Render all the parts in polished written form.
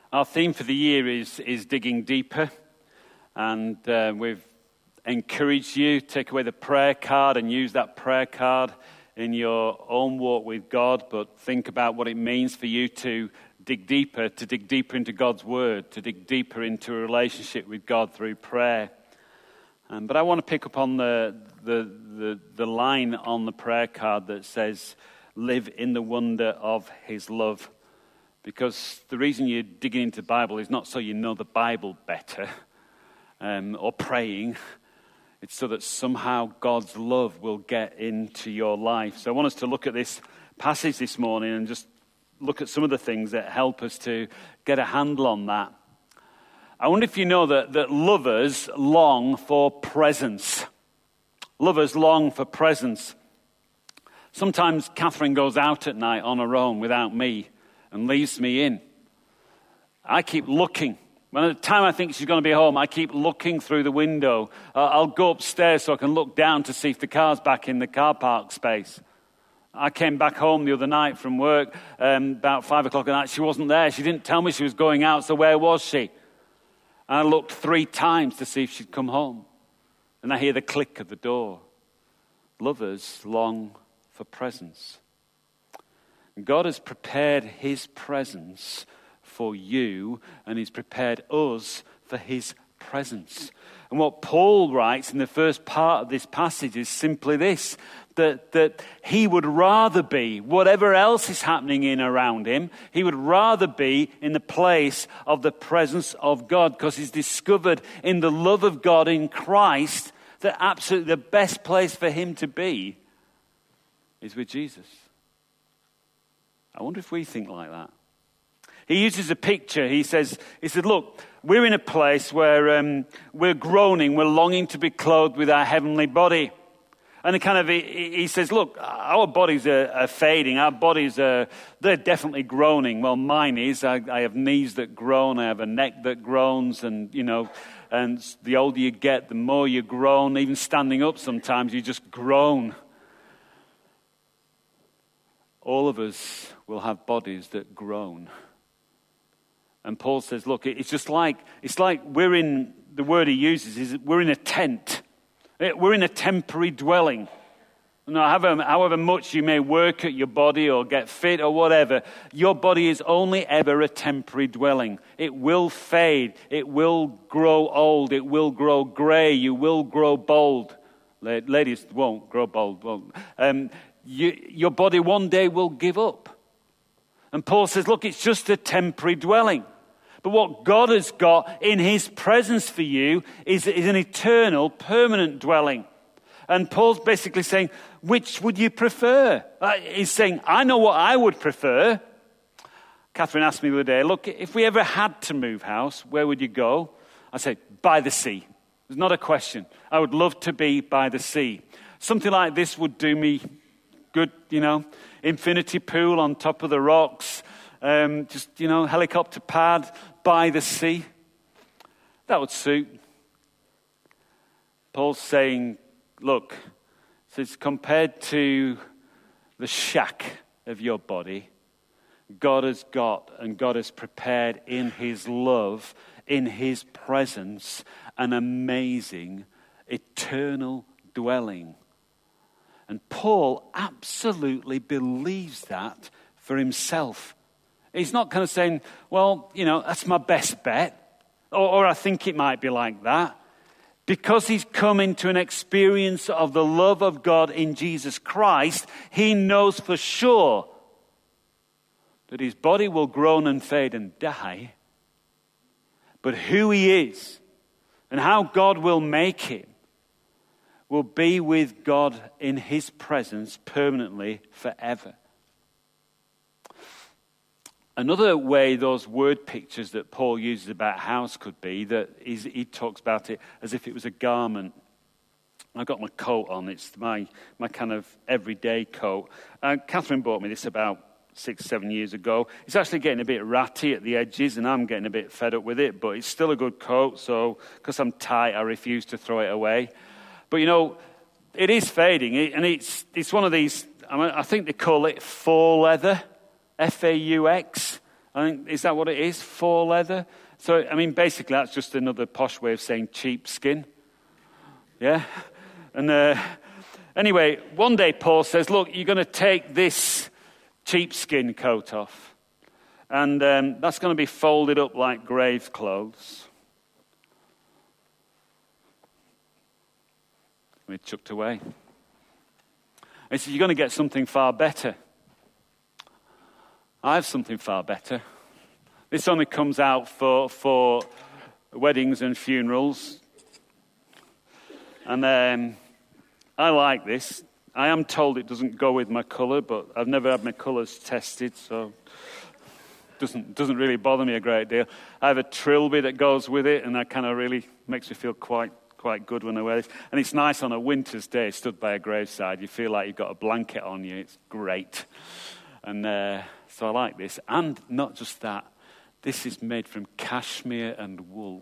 Our theme for the year is digging deeper, and we've encouraged you to take away the prayer card and use that prayer card in your own walk with God, but think about what it means for you to dig deeper into God's Word, to dig deeper into a relationship with God through prayer. But I want to pick up on the line on the prayer card that says, "Live in the wonder of His love." Because the reason you're digging into the Bible is not so you know the Bible better or praying. It's so that somehow God's love will get into your life. So I want us to look at this passage this morning and just look at some of the things that help us to get a handle on that. I wonder if you know that lovers long for presence. Lovers long for presence. Sometimes Catherine goes out at night on her own without me and leaves me in. I keep looking. When at the time I think she's going to be home, I keep looking through the window. I'll go upstairs so I can look down to see if the car's back in the car park space. I came back home the other night from work about 5 o'clock at night. She wasn't there. She didn't tell me she was going out, so where was she? And I looked 3 times to see if she'd come home. And I hear the click of the door. Lovers long for presence. God has prepared His presence for you, and He's prepared us for His presence. And what Paul writes in the first part of this passage is simply this, that he would rather be, whatever else is happening in around him, he would rather be in the place of the presence of God, because he's discovered in the love of God in Christ that absolutely the best place for him to be is with Jesus. I wonder if we think like that. He uses a picture. He said, look, we're in a place where we're groaning, we're longing to be clothed with our heavenly body. And he says, look, our bodies are fading. Our bodies they're definitely groaning. Well, mine is. I have knees that groan. I have a neck that groans. And, and the older you get, the more you groan. Even standing up sometimes, you just groan. All of us will have bodies that groan. And Paul says, look, it's like we're in, the word he uses is we're in a tent. We're in a temporary dwelling. However much you may work at your body or get fit or whatever, your body is only ever a temporary dwelling. It will fade. It will grow old. It will grow grey. You will grow bald. Ladies won't grow bald. Your body one day will give up. And Paul says, look, it's just a temporary dwelling. But what God has got in His presence for you is an eternal, permanent dwelling. And Paul's basically saying, which would you prefer? He's saying, I know what I would prefer. Catherine asked me the other day, look, if we ever had to move house, where would you go? I said, by the sea. There's not a question. I would love to be by the sea. Something like this would do me good, infinity pool on top of the rocks, helicopter pad by the sea. That would suit. Paul's saying, look, says compared to the shack of your body, God has got and God has prepared in His love, in His presence, an amazing, eternal dwelling. And Paul absolutely believes that for himself. He's not kind of saying, well, that's my best bet, or I think it might be like that. Because he's come into an experience of the love of God in Jesus Christ, he knows for sure that his body will groan and fade and die, but who he is and how God will make him will be with God in His presence permanently forever. Another way those word pictures that Paul uses about house could be that he talks about it as if it was a garment. I've got my coat on. It's my kind of everyday coat. Catherine bought me this about 6-7 years ago. It's actually getting a bit ratty at the edges, and I'm getting a bit fed up with it, but it's still a good coat, so because I'm tight, I refuse to throw it away. But it is fading, and it's one of these, I think they call it faux leather, F-A-U-X. I think, is that what it is? Faux leather? So, I mean, basically that's just another posh way of saying cheap skin. Yeah? And anyway, one day Paul says, look, you're going to take this sheepskin coat off. And that's going to be folded up like grave clothes. We're chucked away. He said, you're going to get something far better. I have something far better. This only comes out for weddings and funerals. And I like this. I am told it doesn't go with my colour, but I've never had my colours tested, so it doesn't really bother me a great deal. I have a trilby that goes with it, and that kind of really makes me feel quite good when I wear this. And it's nice on a winter's day, stood by a graveside. You feel like you've got a blanket on you. It's great. And so I like this. And not just that, this is made from cashmere and wool.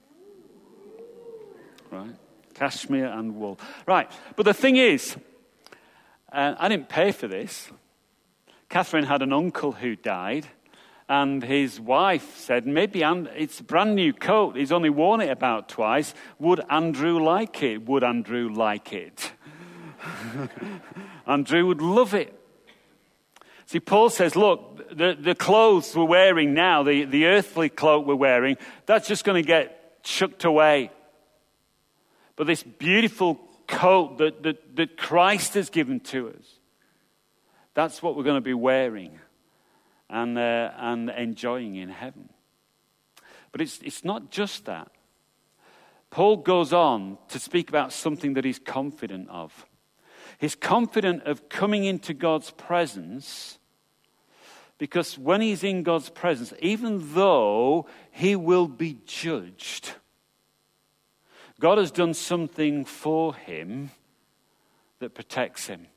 Right? Cashmere and wool. Right, but the thing is, I didn't pay for this. Catherine had an uncle who died, and his wife said, maybe it's a brand new coat. He's only worn it about twice. Would Andrew like it? Would Andrew like it? Andrew would love it. See, Paul says, look, the clothes we're wearing now, the earthly cloak we're wearing, that's just going to get chucked away. But this beautiful coat that Christ has given to us, that's what we're going to be wearing and enjoying in heaven. But it's not just that. Paul goes on to speak about something that he's confident of. He's confident of coming into God's presence because when he's in God's presence, even though he will be judged, God has done something for him that protects him.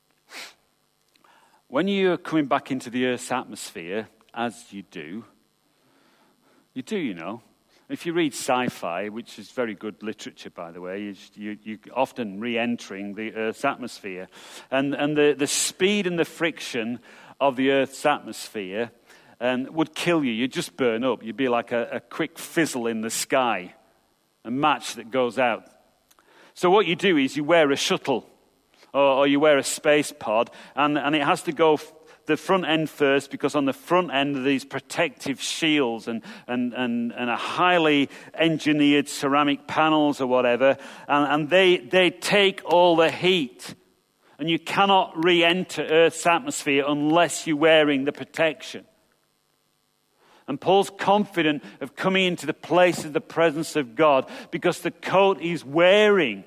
When you're coming back into the earth's atmosphere, as you do, you know. If you read sci-fi, which is very good literature, by the way, you're often re-entering the Earth's atmosphere. And the speed and the friction of the Earth's atmosphere would kill you. You'd just burn up. You'd be like a quick fizzle in the sky, a match that goes out. So what you do is you wear a shuttle or you wear a space pod, and it has to go the front end first, because on the front end are these protective shields and a highly engineered ceramic panels or whatever, and they take all the heat, and you cannot re-enter Earth's atmosphere unless you're wearing the protection. And Paul's confident of coming into the place of the presence of God because the coat he's wearing,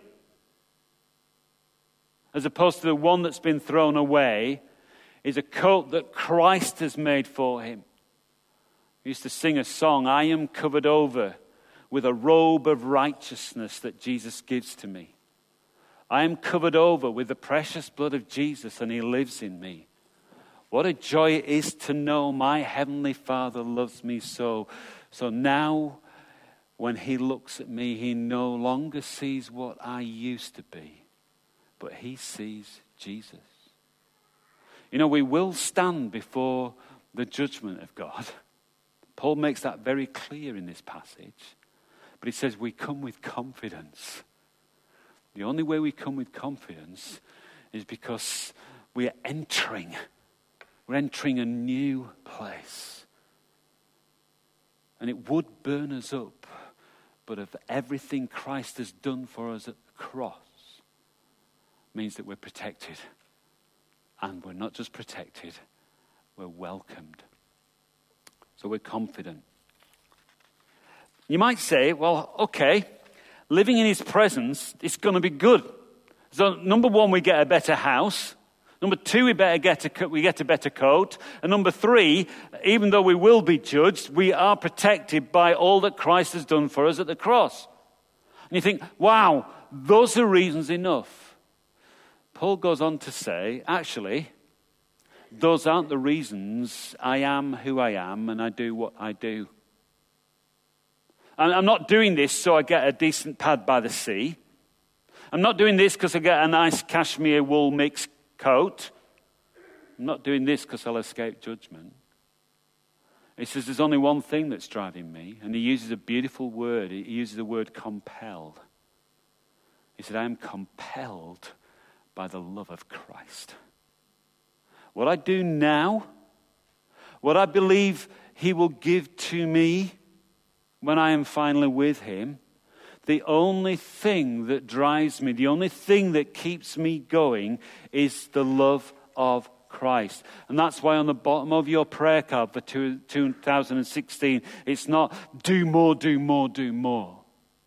as opposed to the one that's been thrown away, is a coat that Christ has made for him. We used to sing a song, I am covered over with a robe of righteousness that Jesus gives to me. I am covered over with the precious blood of Jesus, and he lives in me. What a joy it is to know my heavenly Father loves me so. So now, when he looks at me, he no longer sees what I used to be, but he sees Jesus. You know, we will stand before the judgment of God. Paul makes that very clear in this passage. But he says we come with confidence. The only way we come with confidence is because we are entering. We're entering a new place. And it would burn us up, but of everything Christ has done for us at the cross means that we're protected. And we're not just protected, we're welcomed. So we're confident. You might say, well, okay, living in his presence is going to be good. So number one, we get a better house. Number two, we get a better coat. And number three, even though we will be judged, we are protected by all that Christ has done for us at the cross. And you think, wow, those are reasons enough. Paul goes on to say, actually, those aren't the reasons I am who I am and I do what I do. I'm not doing this so I get a decent pad by the sea. I'm not doing this because I get a nice cashmere wool mixed coat. I'm not doing this because I'll escape judgment. He says there's only one thing that's driving me, and he uses a beautiful word. He uses the word compelled. He said, I am compelled by the love of Christ. What I do now, what I believe he will give to me when I am finally with him, the only thing that drives me, the only thing that keeps me going is the love of Christ. And that's why on the bottom of your prayer card for 2016, it's not do more, do more, do more.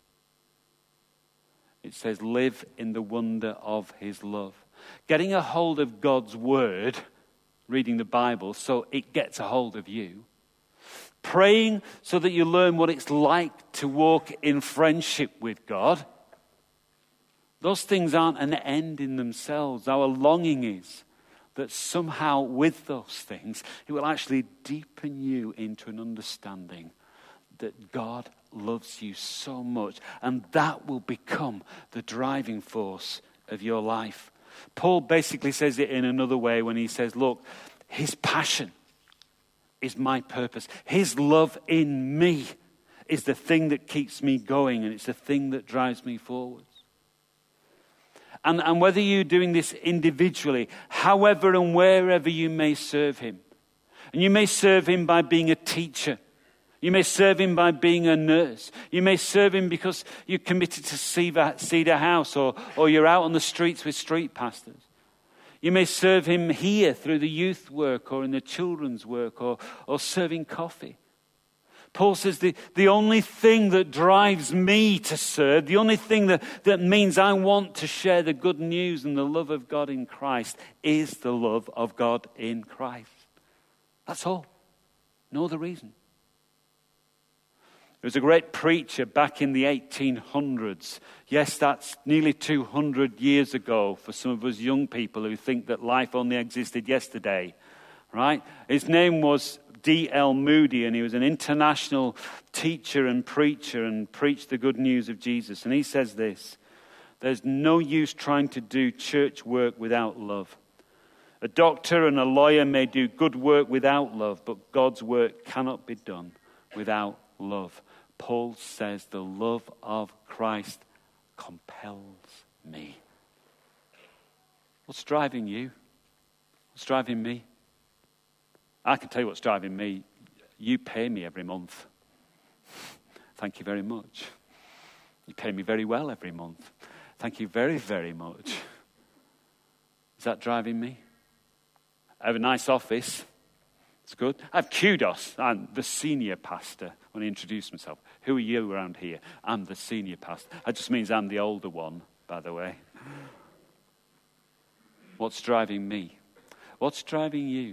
It says live in the wonder of his love. Getting a hold of God's word, reading the Bible, so it gets a hold of you. Praying so that you learn what it's like to walk in friendship with God. Those things aren't an end in themselves. Our longing is that somehow with those things, it will actually deepen you into an understanding that God loves you so much. And that will become the driving force of your life. Paul basically says it in another way when he says, look, his passion is my purpose. His love in me is the thing that keeps me going, and it's the thing that drives me forwards. And whether you're doing this individually, however and wherever you may serve him. And you may serve him by being a teacher. You may serve him by being a nurse. You may serve him because you're committed to Cedar House, or you're out on the streets with street pastors. You may serve him here through the youth work or in the children's work or serving coffee. Paul says the only thing that drives me to serve, the only thing that means I want to share the good news and the love of God in Christ is the love of God in Christ. That's all. No other reason. There was a great preacher back in the 1800s. Yes, that's nearly 200 years ago for some of us young people who think that life only existed yesterday, right? His name was D.L. Moody, and he was an international teacher and preacher and preached the good news of Jesus. And he says this: there's no use trying to do church work without love. A doctor and a lawyer may do good work without love, but God's work cannot be done without love. Paul says the love of Christ compels me. What's driving you? What's driving me? I can tell you what's driving me. You pay me every month. Thank you very much. You pay me very well every month. Thank you very, very much. Is that driving me? I have a nice office. It's good. I have kudos. I'm the senior pastor when I introduce myself. Who are you around here? I'm the senior pastor. That just means I'm the older one, by the way. What's driving me? What's driving you?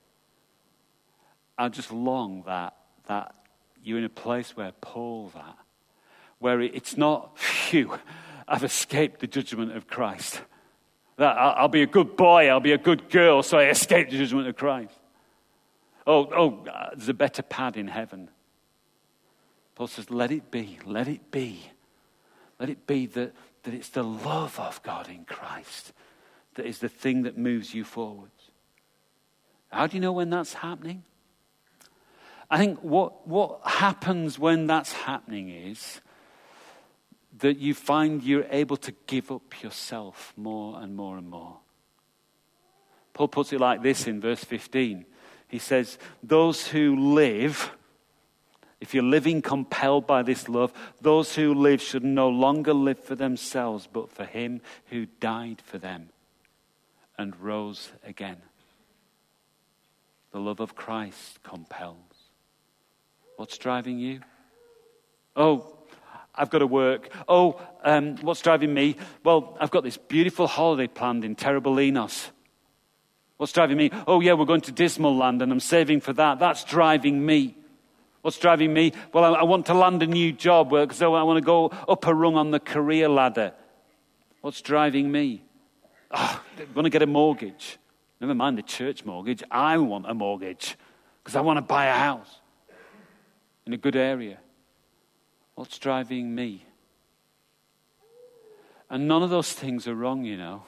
I just long that you're in a place where Paul's at, where it's not, phew, I've escaped the judgment of Christ. That I'll be a good boy, I'll be a good girl, so I escaped the judgment of Christ. There's a better pad in heaven. Paul says, let it be, let it be. Let it be that it's the love of God in Christ that is the thing that moves you forwards. How do you know when that's happening? I think what happens when that's happening is that you find you're able to give up yourself more and more and more. Paul puts it like this in verse 15. He says, those who live, if you're living compelled by this love, those who live should no longer live for themselves, but for him who died for them and rose again. The love of Christ compels. What's driving you? I've got to work. What's driving me? Well, I've got this beautiful holiday planned in Terraballinos. What's driving me? We're going to Dismal Land and I'm saving for that. That's driving me. What's driving me? Well, I want to land a new job because I want to go up a rung on the career ladder. What's driving me? I want to get a mortgage. Never mind the church mortgage. I want a mortgage because I want to buy a house in a good area. What's driving me? And none of those things are wrong, you know.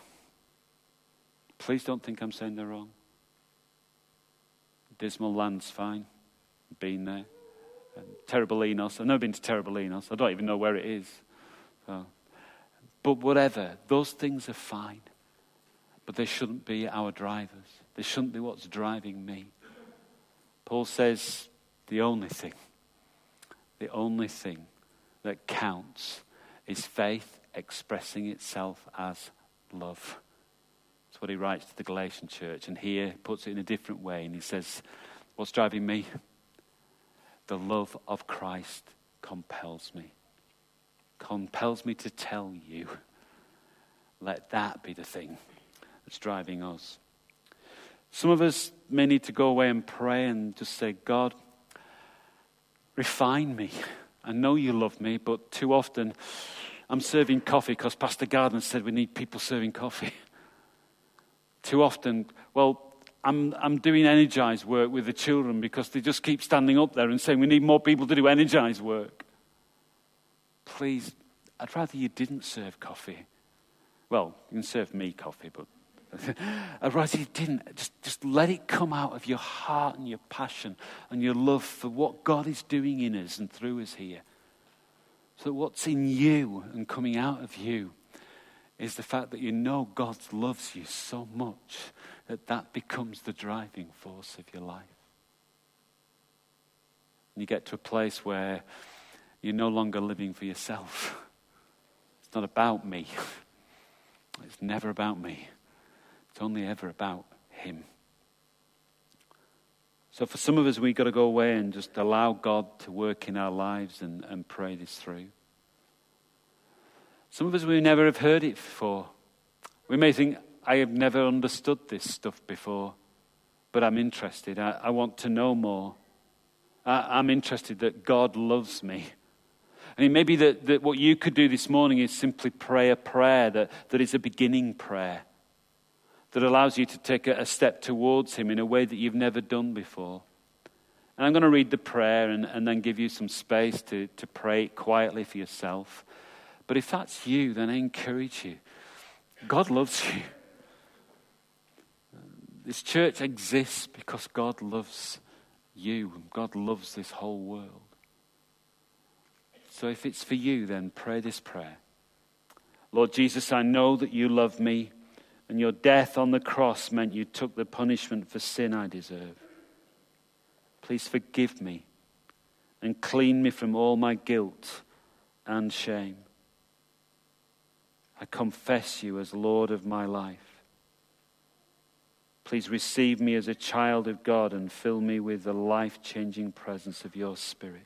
Please don't think I'm saying they're wrong. Dismal Land's fine. been there. Torremolinos. I've never been to Torremolinos. I don't even know where it is. So, but whatever, those things are fine. But they shouldn't be our drivers. They shouldn't be what's driving me. Paul says the only thing that counts is faith expressing itself as love. That's what he writes to the Galatian church. And here he puts it in a different way. And he says, what's driving me? The love of Christ compels me. Compels me to tell you. Let that be the thing that's driving us. Some of us may need to go away and pray and just say, God, refine me. I know you love me, but too often I'm serving coffee because Pastor Gardner said we need people serving coffee. Too often, I'm doing energized work with the children because they just keep standing up there and saying we need more people to do energized work. Please, I'd rather you didn't serve coffee. Well, you can serve me coffee, but I'd rather you didn't. Just let it come out of your heart and your passion and your love for what God is doing in us and through us here. So what's in you and coming out of you is the fact that you know God loves you so much that becomes the driving force of your life. And you get to a place where you're no longer living for yourself. It's not about me. It's never about me. It's only ever about him. So for some of us, we've got to go away and just allow God to work in our lives and pray this through. Some of us, we never have heard it before. We may think, I have never understood this stuff before, but I'm interested. I want to know more. I'm interested that God loves me. And it may be that what you could do this morning is simply pray a prayer that is a beginning prayer, that allows you to take a step towards him in a way that you've never done before. And I'm going to read the prayer and then give you some space to pray it quietly for yourself. But if that's you, then I encourage you. God loves you. This church exists because God loves you. God loves this whole world. So if it's for you, then pray this prayer. Lord Jesus, I know that you love me, and your death on the cross meant you took the punishment for sin I deserve. Please forgive me and clean me from all my guilt and shame. I confess you as Lord of my life. Please receive me as a child of God and fill me with the life-changing presence of your Spirit.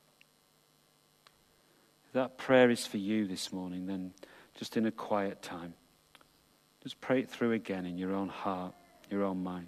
If that prayer is for you this morning, then just in a quiet time, just pray it through again in your own heart, your own mind.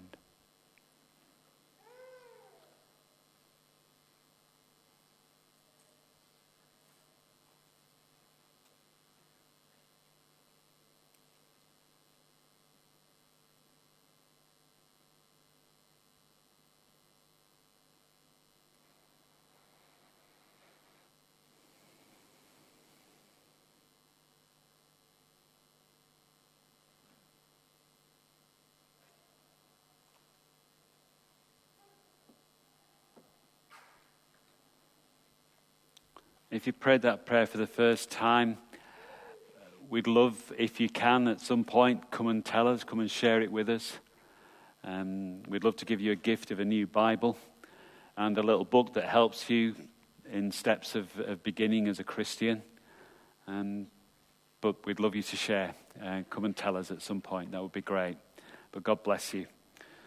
If you prayed that prayer for the first time, we'd love, if you can, at some point, come and tell us, come and share it with us. We'd love to give you a gift of a new Bible and a little book that helps you in steps of beginning as a Christian. But we'd love you to share. Come and tell us at some point. That would be great. But God bless you.